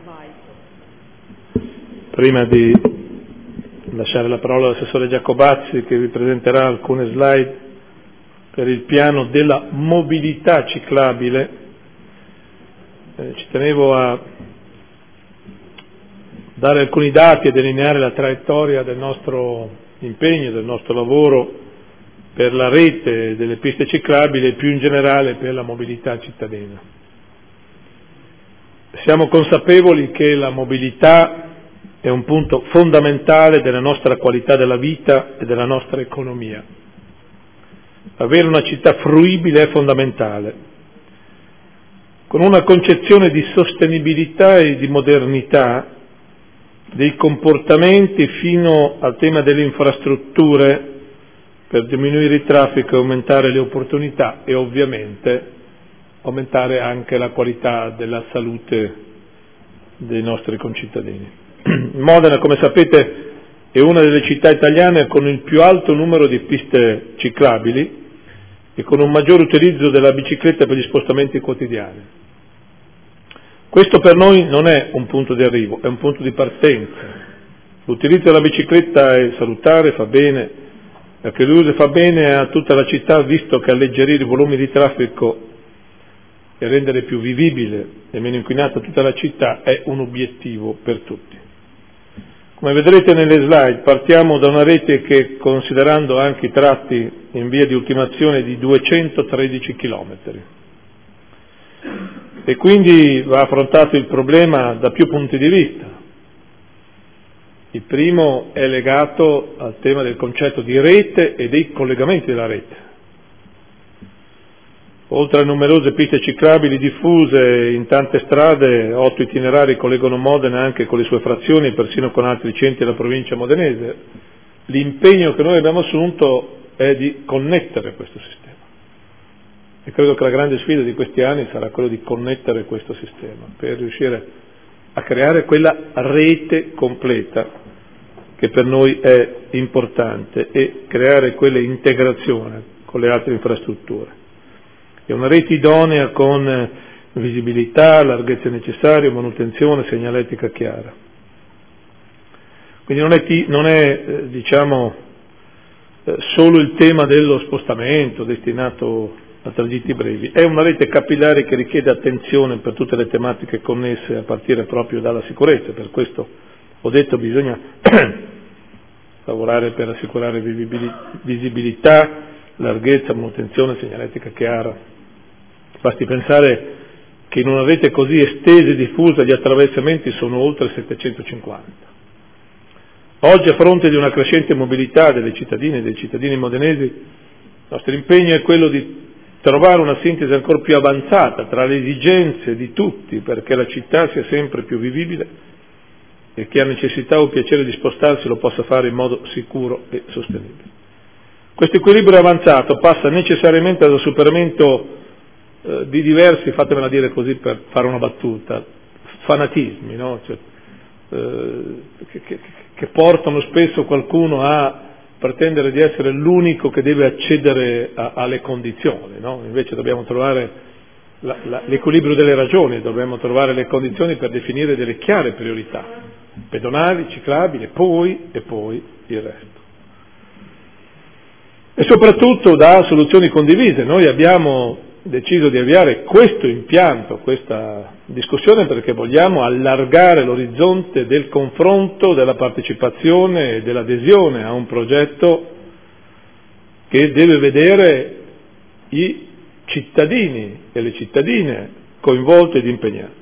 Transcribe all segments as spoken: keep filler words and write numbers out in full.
Prima di lasciare la parola all'assessore Giacobazzi, che vi presenterà alcune slide per il piano della mobilità ciclabile, eh, ci tenevo a dare alcuni dati e delineare la traiettoria del nostro impegno, del nostro lavoro per la rete delle piste ciclabili e più in generale per la mobilità cittadina. Siamo consapevoli che la mobilità è un punto fondamentale della nostra qualità della vita e della nostra economia. Avere una città fruibile è fondamentale, con una concezione di sostenibilità e di modernità dei comportamenti fino al tema delle infrastrutture per diminuire il traffico e aumentare le opportunità e ovviamente aumentare anche la qualità della salute dei nostri concittadini. Modena, come sapete, è una delle città italiane con il più alto numero di piste ciclabili e con un maggior utilizzo della bicicletta per gli spostamenti quotidiani. Questo per noi non è un punto di arrivo, è un punto di partenza. L'utilizzo della bicicletta è salutare, fa bene, perché l'uso fa bene a tutta la città, visto che alleggerire i volumi di traffico e rendere più vivibile e meno inquinata tutta la città è un obiettivo per tutti. Come vedrete nelle slide, partiamo da una rete che, considerando anche i tratti in via di ultimazione, è di duecentotredici chilometri. E quindi va affrontato il problema da più punti di vista. Il primo è legato al tema del concetto di rete e dei collegamenti della rete. Oltre a numerose piste ciclabili diffuse in tante strade, otto itinerari collegano Modena anche con le sue frazioni e persino con altri centri della provincia modenese. L'impegno che noi abbiamo assunto è di connettere questo sistema. E credo che la grande sfida di questi anni sarà quello di connettere questo sistema per riuscire a creare quella rete completa che per noi è importante e creare quella integrazione con le altre infrastrutture. È una rete idonea con visibilità, larghezza necessaria, manutenzione, segnaletica chiara. Quindi non è, non è eh, diciamo, eh, solo il tema dello spostamento destinato a tragitti brevi, è una rete capillare che richiede attenzione per tutte le tematiche connesse a partire proprio dalla sicurezza. Per questo ho detto bisogna lavorare per assicurare visibilità, larghezza, manutenzione, segnaletica chiara. Basti pensare che in una rete così estesa e diffusa gli attraversamenti sono oltre settecentocinquanta. Oggi, a fronte di una crescente mobilità delle cittadine e dei cittadini modenesi, il nostro impegno è quello di trovare una sintesi ancora più avanzata tra le esigenze di tutti perché la città sia sempre più vivibile e chi ha necessità o piacere di spostarsi lo possa fare in modo sicuro e sostenibile. Questo equilibrio avanzato passa necessariamente dal superamento di diversi, fatemela dire così per fare una battuta, fanatismi, no? Cioè, eh, che, che, che portano spesso qualcuno a pretendere di essere l'unico che deve accedere a, alle condizioni, no? Invece dobbiamo trovare la, la, l'equilibrio delle ragioni, dobbiamo trovare le condizioni per definire delle chiare priorità, pedonali, ciclabili, poi e poi il resto. E soprattutto da soluzioni condivise. Noi abbiamo deciso di avviare questo impianto, questa discussione, perché vogliamo allargare l'orizzonte del confronto, della partecipazione e dell'adesione a un progetto che deve vedere i cittadini e le cittadine coinvolti ed impegnati.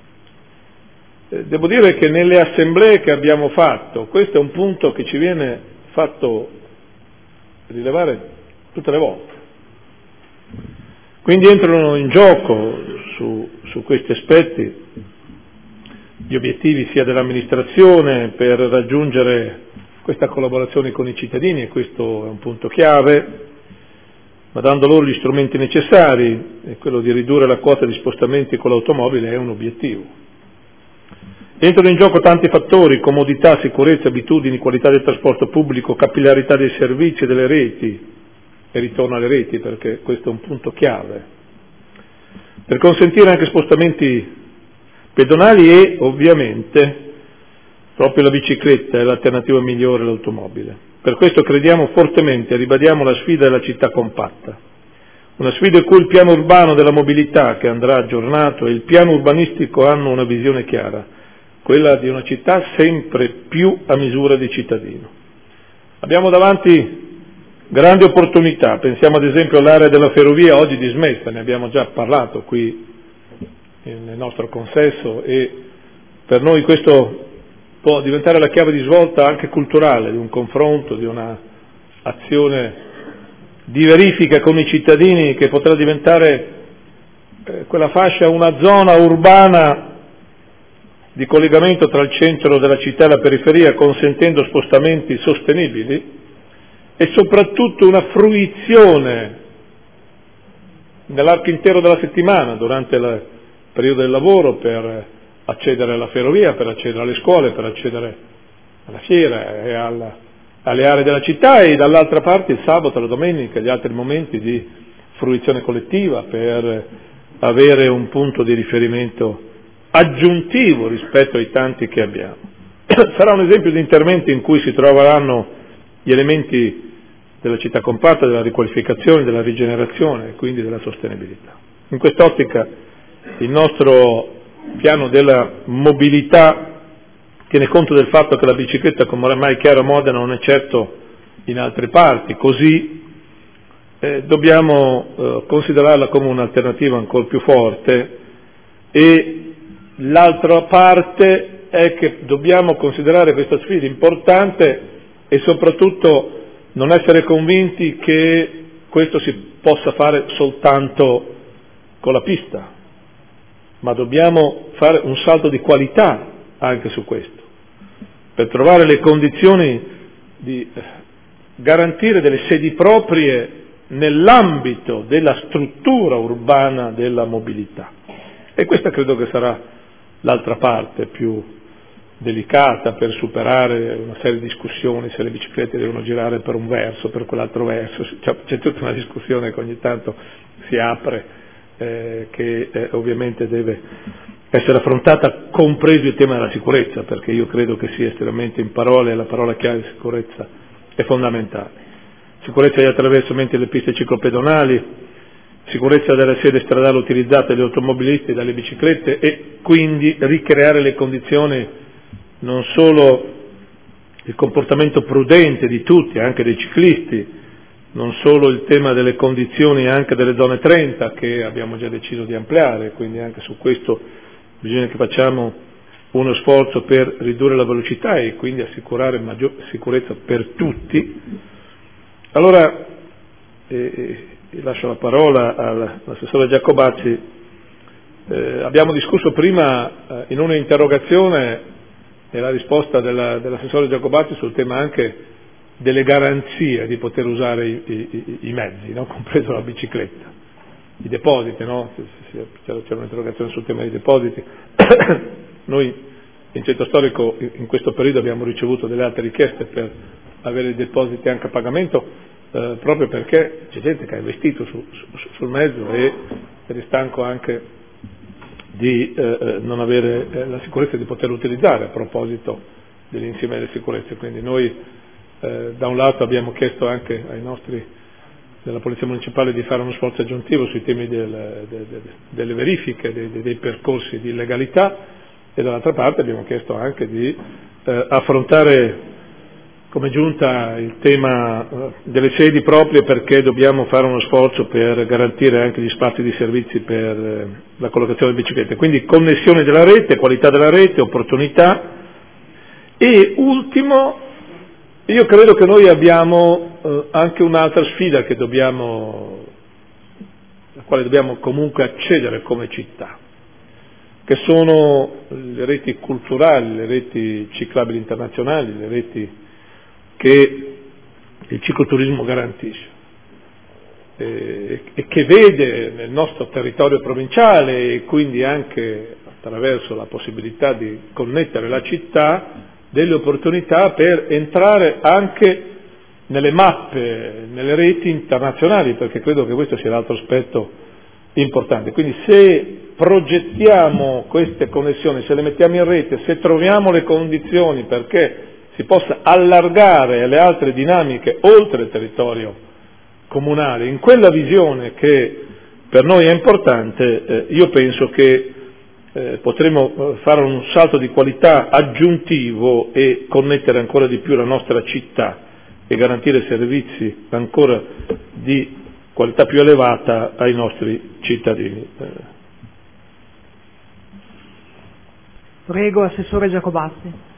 Devo dire che nelle assemblee che abbiamo fatto, questo è un punto che ci viene fatto rilevare tutte le volte. Quindi entrano in gioco su, su questi aspetti gli obiettivi sia dell'amministrazione per raggiungere questa collaborazione con i cittadini, e questo è un punto chiave, ma dando loro gli strumenti necessari, e quello di ridurre la quota di spostamenti con l'automobile è un obiettivo. Entrano in gioco tanti fattori: comodità, sicurezza, abitudini, qualità del trasporto pubblico, capillarità dei servizi e delle reti, e ritorno alle reti perché questo è un punto chiave, per consentire anche spostamenti pedonali e ovviamente proprio la bicicletta è l'alternativa migliore all'automobile. Per questo crediamo fortemente e ribadiamo la sfida della città compatta, una sfida in cui il piano urbano della mobilità, che andrà aggiornato, e il piano urbanistico hanno una visione chiara, quella di una città sempre più a misura di cittadino. Abbiamo davanti grandi opportunità, pensiamo ad esempio all'area della ferrovia oggi dismessa, ne abbiamo già parlato qui nel nostro consesso e per noi questo può diventare la chiave di svolta anche culturale di un confronto, di una azione di verifica con i cittadini che potrà diventare eh, quella fascia una zona urbana di collegamento tra il centro della città e la periferia, consentendo spostamenti sostenibili e soprattutto una fruizione nell'arco intero della settimana, durante il periodo del lavoro, per accedere alla ferrovia, per accedere alle scuole, per accedere alla fiera e alla, alle aree della città, e dall'altra parte il sabato, la domenica, gli altri momenti di fruizione collettiva per avere un punto di riferimento aggiuntivo rispetto ai tanti che abbiamo. Sarà un esempio di interventi in cui si troveranno gli elementi della città compatta, della riqualificazione, della rigenerazione e quindi della sostenibilità. In quest'ottica il nostro piano della mobilità tiene conto del fatto che la bicicletta, come ormai è chiaro a Modena, non è certo in altre parti, così eh, dobbiamo eh, considerarla come un'alternativa ancora più forte, e l'altra parte è che dobbiamo considerare questa sfida importante e soprattutto non essere convinti che questo si possa fare soltanto con la pista, ma dobbiamo fare un salto di qualità anche su questo, per trovare le condizioni di garantire delle sedi proprie nell'ambito della struttura urbana della mobilità. E questa credo che sarà l'altra parte più delicata per superare una serie di discussioni se le biciclette devono girare per un verso, per quell'altro verso, c'è, c'è tutta una discussione che ogni tanto si apre eh, che eh, ovviamente deve essere affrontata, compreso il tema della sicurezza, perché io credo che sia estremamente in parole, la parola chiave di sicurezza è fondamentale. Sicurezza degli attraversamenti delle piste ciclopedonali, sicurezza delle sede stradali utilizzate dagli automobilisti e dalle biciclette, e quindi ricreare le condizioni non solo il comportamento prudente di tutti, anche dei ciclisti, non solo il tema delle condizioni anche delle zone trenta che abbiamo già deciso di ampliare, quindi anche su questo bisogna che facciamo uno sforzo per ridurre la velocità e quindi assicurare maggior sicurezza per tutti. Allora eh, lascio la parola all'assessore Giacobacci. Eh, abbiamo discusso prima eh, in un'interrogazione e la risposta della, dell'assessore Giacobacci sul tema anche delle garanzie di poter usare i, i, i mezzi, no? Compreso la bicicletta, i depositi, no? C'era un'interrogazione sul tema dei depositi. Noi in centro storico in questo periodo abbiamo ricevuto delle altre richieste per avere i depositi anche a pagamento, eh, proprio perché c'è gente che ha investito su, su, sul mezzo e è stanco anche di eh, non avere eh, la sicurezza di poterlo utilizzare a proposito dell'insieme delle sicurezze. Quindi noi eh, da un lato abbiamo chiesto anche ai nostri della Polizia Municipale di fare uno sforzo aggiuntivo sui temi del, de, de, delle verifiche, dei, dei percorsi di legalità, e dall'altra parte abbiamo chiesto anche di eh, affrontare come Giunta il tema eh, delle sedi proprie, perché dobbiamo fare uno sforzo per garantire anche gli spazi di servizi per eh, la collocazione delle biciclette. Quindi connessione della rete, qualità della rete, opportunità. E ultimo, io credo che noi abbiamo eh, anche un'altra sfida che dobbiamo, alla quale dobbiamo comunque accedere come città, che sono le reti culturali, le reti ciclabili internazionali, le reti che il cicloturismo garantisce eh, e che vede nel nostro territorio provinciale, e quindi anche attraverso la possibilità di connettere la città, delle opportunità per entrare anche nelle mappe, nelle reti internazionali, perché credo che questo sia l'altro aspetto importante. Quindi se progettiamo queste connessioni, se le mettiamo in rete, se troviamo le condizioni perché si possa allargare alle altre dinamiche oltre il territorio comunale, in quella visione che per noi è importante, eh, io penso che eh, potremo fare un salto di qualità aggiuntivo e connettere ancora di più la nostra città e garantire servizi ancora di qualità più elevata ai nostri cittadini. Prego, Assessore Giacobazzi.